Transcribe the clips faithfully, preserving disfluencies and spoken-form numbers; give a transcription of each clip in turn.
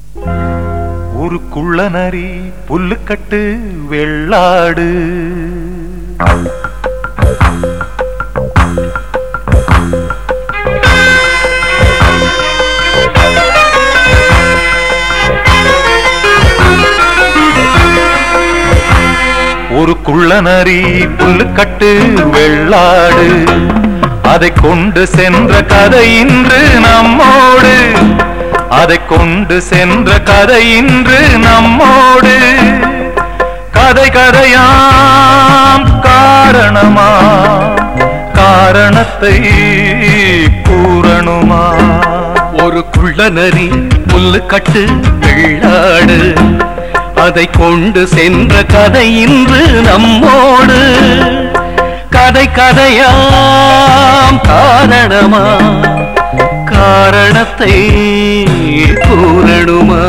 ஒரு குள்ள நரி புல்லுக்கட்டு வெள்ளாடு ஒரு குள்ள நரி புல்லுக்கட்டு வெள்ளாடு அதை கொண்டு சென்ற கதை இன்று நம்மோடு அதை கொண்டு சென்ற கதை இன்று நம்மோடு கதை கதையாம் காரணமா காரணத்தை கூறணுமா ஒரு குள்ள நரி புல்லுக்கட்டு வெள்ளாடு அதை கொண்டு சென்ற கதை இன்று நம்மோடு கதை கதையாம் காரணமா காரணத்தை கூறணுமா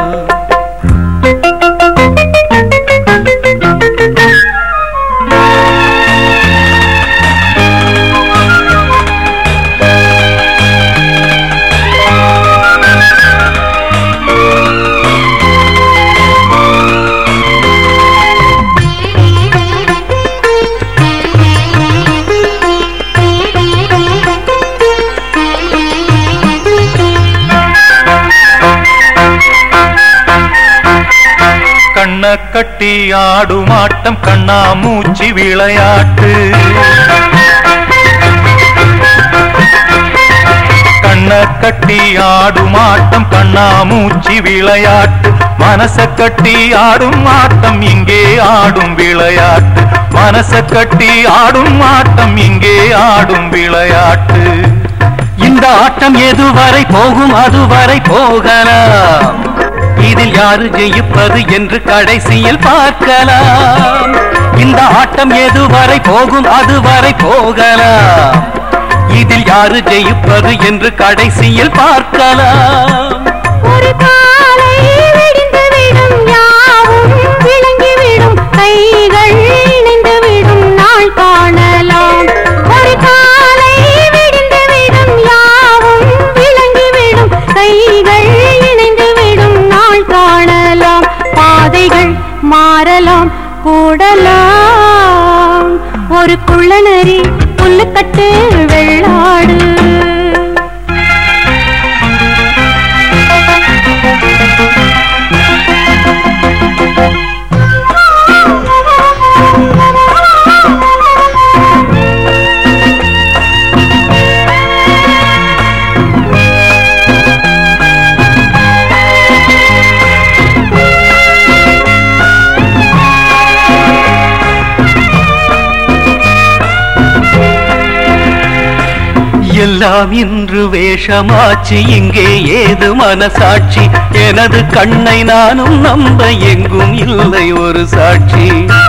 கண்ண கட்டி ஆடும் ஆட்டம் கண்ணா மூச்சி விளையாட்டு கண்ண கட்டி ஆடும் ஆட்டம் கண்ணா மூச்சி விளையாட்டு மனச கட்டி ஆடும் ஆட்டம் இங்கே ஆடும் விளையாட்டு மனச கட்டி ஆடும் ஆட்டம் இங்கே ஆடும் விளையாட்டு இந்த ஆட்டம் எதுவரை போகும் அதுவரை போகலாம் இதில் யாரு ஜெயிப்பது என்று கடைசியில் பார்க்கலாம் இந்த ஆட்டம் எதுவரை போகும் அதுவரை போகலாம் இதில் யாரு ஜெயிப்பது என்று கடைசியில் பார்க்கலாம் ஒரு காலை விடிந்துவிடும் யாவும் விளங்கிவிடும் கைகள் இணைந்துவிடும் நாள் காணலாம் ஒரு காலை விடிந்துவிடும் யாவும் விளங்கிவிடும் கைகள் இணைந்துவிடும் நாள் காணலாம் பாதைகள் மாறலாம் கூடலாம் ஒரு குள்ள நரி புல்லுக்கட்டு வெள்ளாடு எல்லாம் இன்று வேஷமாச்சு இங்கே ஏது மனசாட்சி எனது கண்ணை நானும் நம்ப எங்கும் இல்லை ஒரு சாட்சி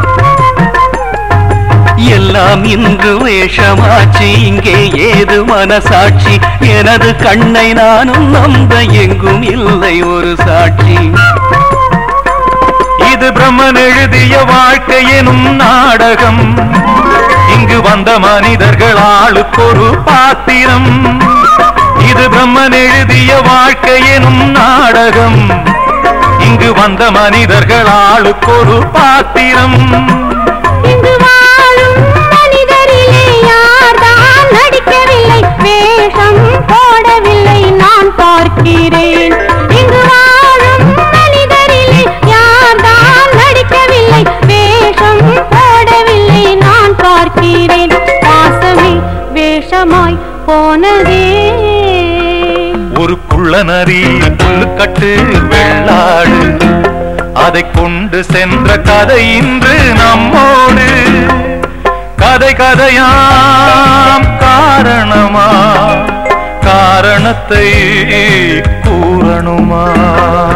எல்லாம் இன்று வேஷமாச்சு இங்கே ஏது மனசாட்சி எனது கண்ணை நானும் நம்ப எங்கும் இல்லை ஒரு சாட்சி இது பிரம்மன் எழுதிய வாழ்க்கை எனும் நாடகம் இங்கு வந்த மனிதர்கள் ஆளுக்கொரு பாத்திரம் இது பிரம்மன் எழுதிய வாழ்க்கை எனும் நாடகம் இங்கு வந்த மனிதர்கள் ஆளுக்கொரு பாத்திரம் இங்கு வாழும் மனிதரிலே யார்தான் நடிக்கவில்லை வேஷம் போடவில்லை நான் பார்க்கிறேன் இங்கு வாழும் மனிதரிலே யார்தான் நடிக்கவில்லை வேஷம் போடவில்லை நான் பார்க்கிறேன் பாசமே வேஷமாய் போனதே ஒரு குள்ள நரி புல்லுக்கட்டு வெள்ளாடு அதை கொண்டு சென்ற கதை இன்று நம்மோடு கதை கதையாம் காரணமா காரணத்தை கூறணுமா